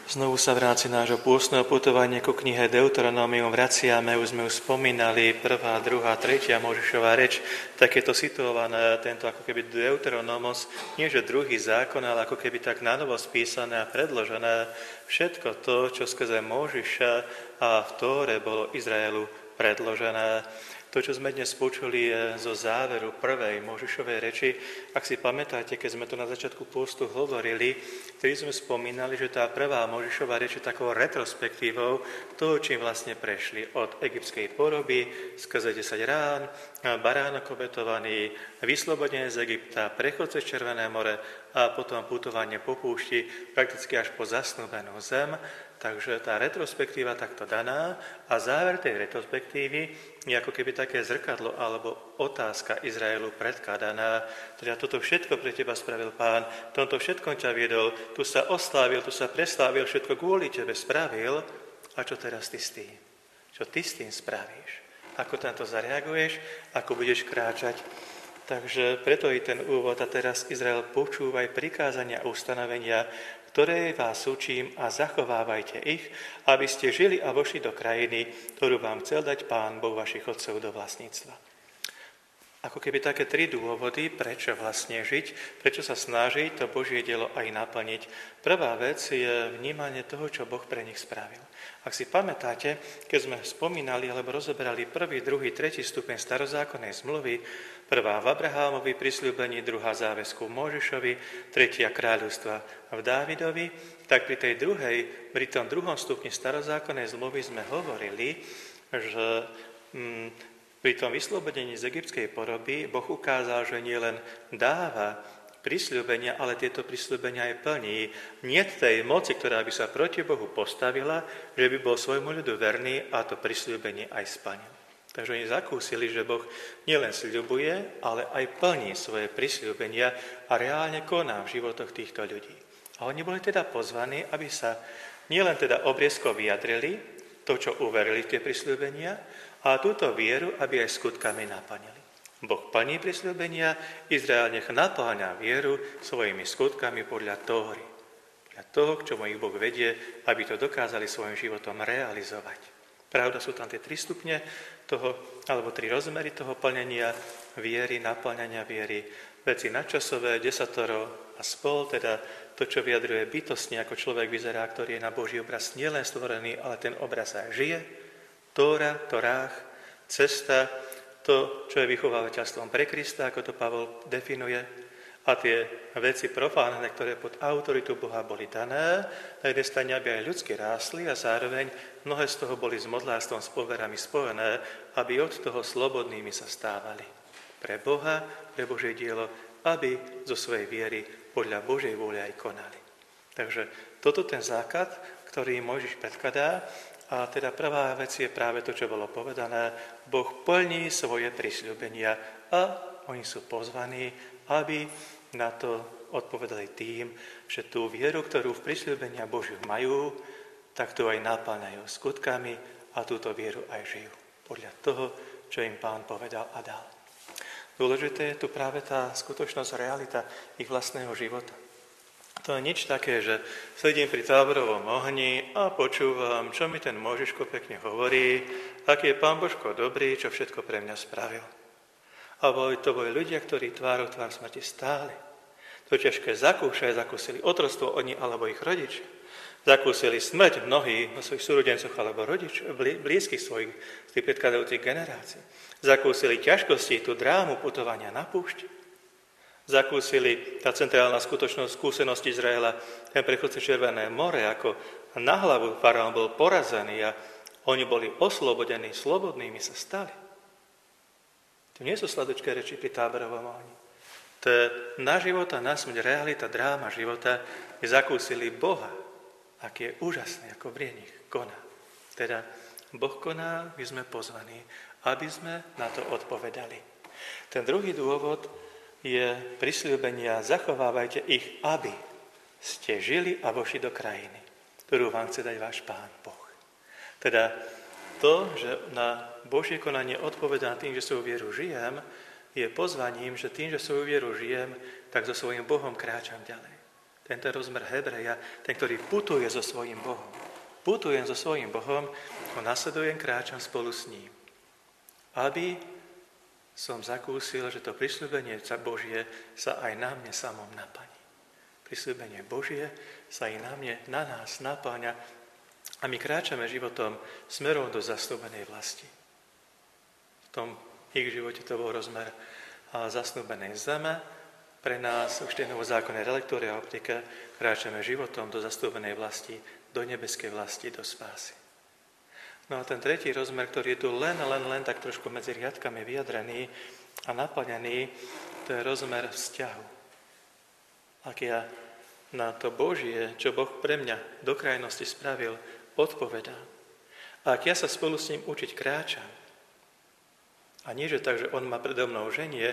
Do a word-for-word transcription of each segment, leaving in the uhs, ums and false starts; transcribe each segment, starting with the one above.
Znovu sa v rámci nášho pôstneho putovania ku knihe Deuteronomium vraciame, už sme už spomínali, prvá, druhá, tretia Mojžišová reč, takéto situované, tento ako keby Deuteronomos, nie že druhý zákon, ale ako keby tak nanovo spísané a predložené všetko to, čo skrze Mojžiša a v Tóre bolo Izraelu predložené. To, čo sme dnes počuli, je zo záveru prvej Mojžišovej reči. Ak si pamätáte, keď sme to na začiatku pôstu hovorili, vtedy sme spomínali, že tá prvá Mojžišová reč je takou retrospektívou toho, čím vlastne prešli od egyptskej poroby, skrze desať rán, baránok obetovaný, vyslobodenie z Egypta, prechod cez Červené more a potom putovanie po púšti, prakticky až po zasnúbenú zem. Takže tá retrospektíva takto daná a záver tej retrospektívy je ako keby také zrkadlo alebo otázka Izraelu predkladaná. Teda toto všetko pre teba spravil Pán, tomto všetkom ťa viedol, tu sa oslávil, tu sa preslávil, všetko kvôli tebe spravil. A čo teraz ty s tým? Čo ty s tým spravíš? Ako na to zareaguješ? Ako budeš kráčať? Takže preto i ten úvod a teraz Izrael počúvaj prikázania a ustanovenia, ktoré vás učím a zachovávajte ich, aby ste žili a vošli do krajiny, ktorú vám chcel dať Pán Boh vašich otcov do vlastníctva. Ako keby také tri dôvody, prečo vlastne žiť, prečo sa snažiť to Božie dielo aj naplniť. Prvá vec je vnímanie toho, čo Boh pre nich spravil. Ak si pamätáte, keď sme spomínali alebo rozoberali prvý, druhý, tretí stupeň starozákonnej zmluvy, prvá v Abrahámovi prisľúbení, druhá záväzku v Mojžišovi, tretia kráľovstva v Dávidovi, tak pri tej druhej, pri tom druhom stupni starozákonnej zmluvy sme hovorili, že hm, pri tom vyslobodení z egyptskej poroby Boh ukázal, že nie len dáva prisľúbenia, ale tieto prisľúbenia aj plní. Nie tej moci, ktorá by sa proti Bohu postavila, že by bol svojmu ľudu verný a to prisľúbenie aj splnil. Takže oni zakúsili, že Boh nielen sľubuje, ale aj plní svoje prisľúbenia a reálne koná v životoch týchto ľudí. A oni boli teda pozvaní, aby sa nielen teda obriezko vyjadrili, to, čo uverili v tie prisľúbenia, a túto vieru, aby aj skutkami naplnili. Boh plní prisľúbenia, Izrael nech naplňa vieru svojimi skutkami podľa Tóry. Podľa toho, k čomu ich Boh vedie, aby to dokázali svojim životom realizovať. Pravda, sú tam tie tri stupne toho, alebo tri rozmery toho plnenia viery, naplňania viery, veci nadčasové, desatoro a spol, teda to, čo vyjadruje bytostne, ako človek vyzerá, ktorý je na Boží obraz nielen stvorený, ale ten obraz aj žije. Tóra, Torách, cesta, to, čo je vychovávateľstvom pre Krista, ako to Pavol definuje, a tie veci profánne, ktoré pod autoritu Boha boli dané, na jednej strane, aby aj ľudsky rástli a zároveň mnohé z toho boli s modlárstvom, s poverami spojené, aby od toho slobodnými sa stávali. Pre Boha, pre Božie dielo, aby zo svojej viery podľa Božej vôle aj konali. Takže toto ten základ, ktorý Mojžiš predkladá. A teda prvá vec je práve to, čo bolo povedané. Boh plní svoje prisľúbenia a oni sú pozvaní, aby na to odpovedali tým, že tú vieru, ktorú v prisľúbenia Božiu majú, tak tu aj naplňajú skutkami a túto vieru aj žijú. Podľa toho, čo im Pán povedal a dal. Dôležité je tu práve tá skutočnosť, realita ich vlastného života. To je nič také, že sedím pri táborovom ohni a počúvam, čo mi ten Mojžiško pekne hovorí, aký je Pán Božko dobrý, čo všetko pre mňa spravil. A boli to boli ľudia, ktorí tvárou tvár smrti stáli. To ťažké zakúšaj, zakúsili otroctvo oni alebo ich rodičia. Zakúsili smrť mnohí o svojich súrodencoch alebo rodič, blízkych svojich z tých predchádzajúcich generácií. Zakúsili ťažkosti, tú drámu putovania na púšti. Zakúsili tá centrálna skutočnosť skúsenosti Izraela, ten prechod cez Červené more, ako na hlavu faraón bol porazený a oni boli oslobodení, slobodnými sa stali. To nie sú sladučké reči pri táborovom ohni. To je na život a na smrť realita, dráma života, kde zakúsili Boha, aký je úžasný, ako v nich koná. Teda Boh koná, my sme pozvaní, aby sme na to odpovedali. Ten druhý dôvod je prisľúbenia, zachovávajte ich, aby ste žili a vošli do krajiny, ktorú vám chce dať váš Pán Boh. Teda to, že na Božie konanie odpovedám tým, že svoju vieru žijem, je pozvaním, že tým, že svoju vieru žijem, tak so svojím Bohom kráčam ďalej. Tento rozmer Hebreja, ten, ktorý putuje so svojím Bohom. Putujem so svojím Bohom, ho nasledujem, kráčam spolu s ním. Aby som zakúsil, že to prisľúbenie Božie sa aj na mne samom naplní. Prisľúbenie Božie sa aj na mne, na nás napáňa a my kráčame životom smerom do zasnúbenej vlasti. V tom ich živote to bol rozmer zasnúbenej zeme. Pre nás už tej novozákonnej reliktórii a optike kráčame životom do zasnúbenej vlasti, do nebeskej vlasti, do spásy. No a ten tretí rozmer, ktorý je tu len, len, len tak trošku medzi riadkami vyjadrený a naplnený, to je rozmer vzťahu. Ak ja na to Božie, čo Boh pre mňa do krajnosti spravil, odpovedám. A ak ja sa spolu s ním učiť kráčam, a nie, že tak, že on ma predo mnou ženie,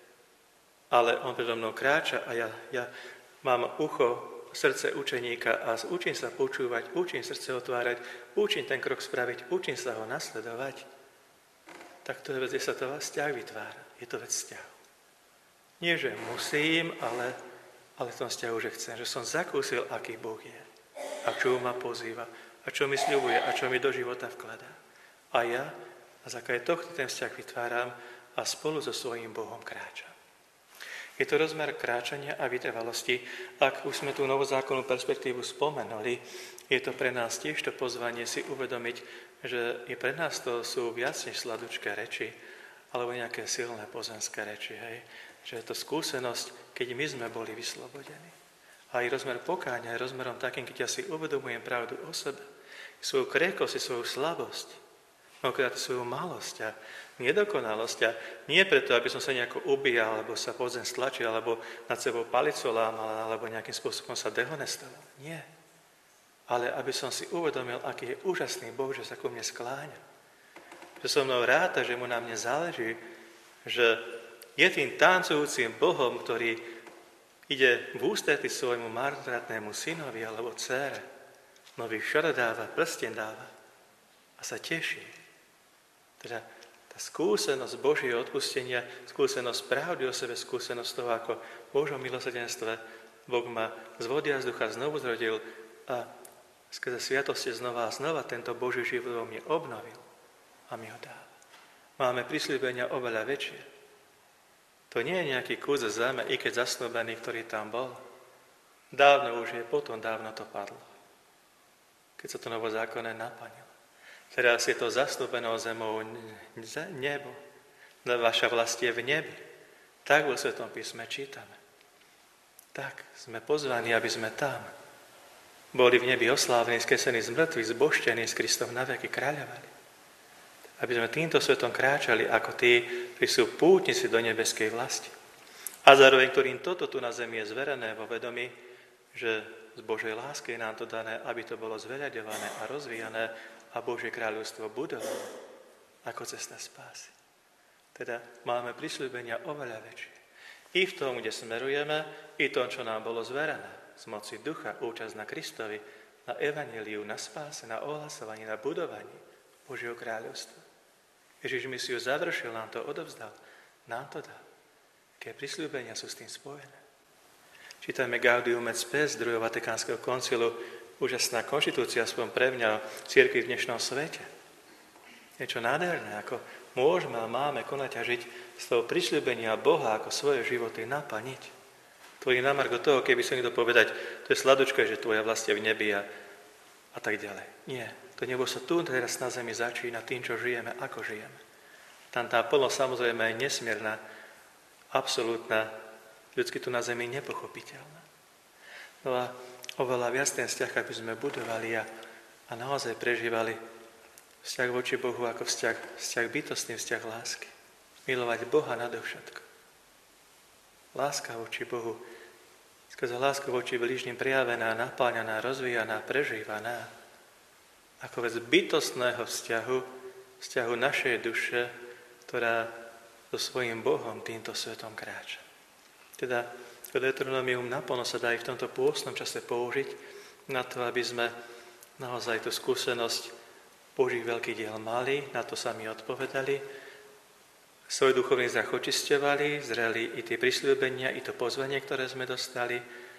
ale on predo mnou kráča a ja, ja mám ucho, srdce učeníka a učím sa počúvať, učím srdce otvárať, učím ten krok spraviť, učím sa ho nasledovať, tak to je vec, kde sa to vzťah vytvára. Je to vec vzťahu. Nie, že musím, ale, ale v tom vzťahu, že chcem, že som zakúsil, aký Boh je a čo ma pozýva a čo mi sľubuje a čo mi do života vkladá. A ja na základe tohto ten vzťah vytváram a spolu so svojím Bohom kráčam. Je to rozmer kráčania a vytrvalosti. Ak už sme tú novozákonnú perspektívu spomenuli, je to pre nás tiež to pozvanie si uvedomiť, že i pre nás to sú viac než sladučké reči, alebo nejaké silné pozemské reči. Hej? Že je to skúsenosť, keď my sme boli vyslobodení. A aj rozmer pokáňa je rozmerom takým, keď ja si uvedomujem pravdu o sebe, svoju krehkosť, svoju slabosť, mnohokrát svoju malosť a nedokonalosť. A nie preto, aby som sa nejako ubíjal, alebo sa pod zem stlačil, alebo nad sebou palicu lámal, alebo nejakým spôsobom sa dehonestoval. Nie. Ale aby som si uvedomil, aký je úžasný Boh, že sa ku mne skláňa. Že so mnou ráta, že mu na mne záleží, že je tým tancujúcim Bohom, ktorý ide v ústrety svojmu marnotratnému synovi alebo dcére. Nový šoro dáva, prsten dáva a sa teší. Teda tá skúsenosť Božieho odpustenia, skúsenosť pravdy o sebe, skúsenosť toho, ako v Božom milosrdenstve Boh ma z vody a z ducha znovu zrodil a skrze sviatosti znova a znova tento Boží život vo mne obnovil a mi ho dáva. Máme prisľúbenia oveľa väčšie. To nie je nejaký kus zeme, i keď zasnúbený, ktorý tam bol. Dávno už je, potom dávno to padlo. Keď sa to novozákonné naplnilo. Teraz je to zasnúbenou zemou nebo. Vaša vlast je v nebi. Tak vo Svetom písme čítame. Tak sme pozvaní, aby sme tam boli v nebi oslávení, skresení z mŕtvych, zboštení s Kristom na veky kráľovali. Aby sme týmto svetom kráčali ako tí, ktorí sú pútnici do nebeskej vlasti. A zároveň, ktorým toto tu na zemi je zverené vo vedomí, že z Božej lásky je nám to dané, aby to bolo zveľaďované a rozvíjané a Božie kráľovstvo budovalo ako cesta spásy. Teda máme prisľúbenia oveľa väčšie. I v tom, kde smerujeme, i v tom, čo nám bolo zverené. Z moci ducha, účasť na Kristovi, na evanjeliu, na spáse, na ohlasovaní, na budovaní Božieho kráľovstva. Ježiš misiu završil, nám to odovzdal, nám to dal. Aké prisľúbenia sú s tým spojené. Čítame Gaudium et Spes druhého Vatikánskeho koncilu, úžasná konštitúcia, aspoň pre mňa, cirkvi v dnešnom svete. Niečo nádherné, ako môžeme a máme konať a žiť z toho prisľúbenia Boha, ako svoje životy naplniť. To je na margo toho, keby som niekto povedať, to je sladučka, že tvoja vlast je v nebi a, a tak ďalej. Nie, to nebo sa tu teraz na zemi začína tým, čo žijeme, ako žijeme. Tam tá plnosť samozrejme je nesmierna, absolútna, ľudsky tu na zemi nepochopiteľná. No a oveľa viac ten vzťah, aby sme budovali a, a naozaj prežívali vzťah voči Bohu ako vzťah, vzťah bytostný, vzťah lásky. Milovať Boha nadovšetko. Láska voči Bohu, skrze lásku voči blížnym prejavená, napáľaná, rozvíjaná, prežívaná. Ako vec bytostného vzťahu, vzťahu našej duše, ktorá so svojím Bohom týmto svetom kráča. Teda Deuteronomium naplno sa dá aj v tomto pôstnom čase použiť na to, aby sme naozaj tú skúsenosť Božích veľkých diel mali, na to sami odpovedali, svoj duchovný zrak očisťovali, zreli i tie prisľúbenia, i to pozvanie, ktoré sme dostali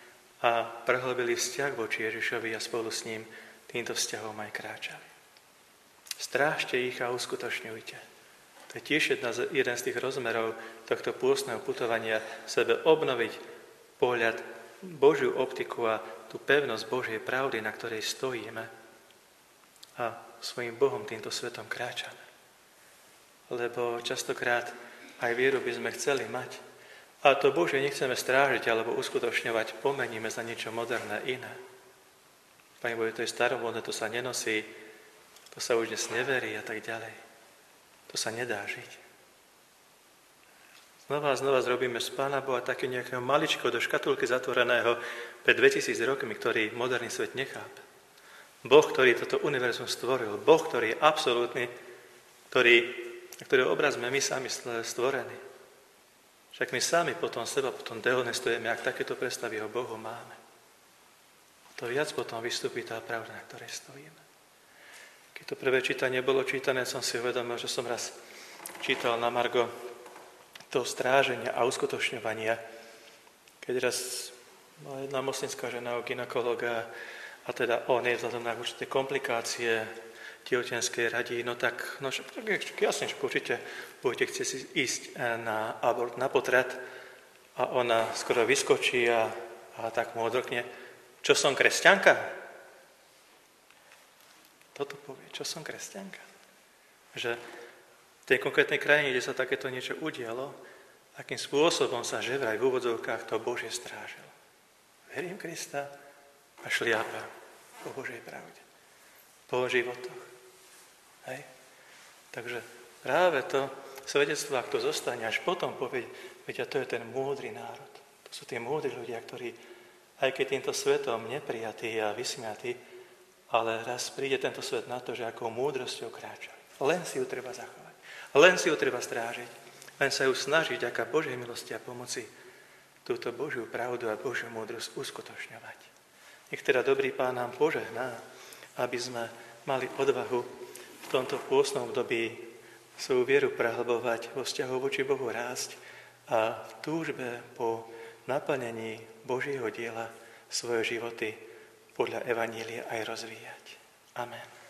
a prehlbili vzťah voči Ježišovi a spolu s ním týmto vzťahom aj kráčali. Strážte ich a uskutočňujte. To je tiež jedna z, jeden z tých rozmerov tohto pôstneho putovania, sebe obnoviť pohľad, Božiu optiku a tú pevnosť Božej pravdy, na ktorej stojíme a svojim Bohom týmto svetom kráčame. Lebo častokrát aj vieru by sme chceli mať. A to Božie nechceme strážiť alebo uskutočňovať, pomeníme za niečo moderné iné. Pane Bože, to je staromódne, to sa nenosí, to sa už dnes neverí a tak ďalej. To sa nedá žiť. Znova a znova zrobíme z Pána Boha také nejakého maličko do škatulky zatvoreného pred dvetisíc rokmi, ktorý moderný svet nechápe. Boh, ktorý toto univerzum stvoril, Boh, ktorý je absolútny, ktorý, ktorého obraz sme my sami stvorení. Však my sami potom seba potom dehonestujeme, ak takéto predstavy o Bohu máme. To viac potom vystúpi tá pravda, na ktorej stojíme. Keď to prvé čítanie bolo čítané, som si uvedomil, že som raz čítal na margo toho stráženia a uskutočňovania. Keď raz bola jedna moslimská žena o gynekologa a teda on je vzhľadom na určité komplikácie tehotenskej radí, no tak, no tak jasne, že určite budete chcieť ísť na abort, na potrat a ona skoro vyskočí a, a tak mu odrkne, čo som kresťanka? Toto povie, čo som kresťanka? Že v tej konkrétnej krajine, kde sa takéto niečo udialo, akým spôsobom sa že vraj v úvodzovkách to Božie strážilo. Verím Krista a šliapam po Božej pravde, po životoch. Hej? Takže práve to svedectvo, ak to zostane, až potom povieť, veď a to je ten múdry národ. To sú tí múdri ľudia, ktorí, aj keď týmto svetom neprijatí a vysmiatí, ale raz príde tento svet na to, že akou múdrosťou kráčali. Len si ju treba zachovať. Len si ju treba strážiť. Len sa ju snažiť, aká Božej milosti a pomoci, túto Božiu pravdu a Božiu múdrosť uskutočňovať. Nech teda dobrý Pán nám požehná, aby sme mali odvahu v tomto pôstnom období svoju vieru prehlbovať, vo vzťahu voči Bohu rásť a v túžbe po naplnení Božieho diela svoje životy podľa Evanília aj rozvíjať. Amen.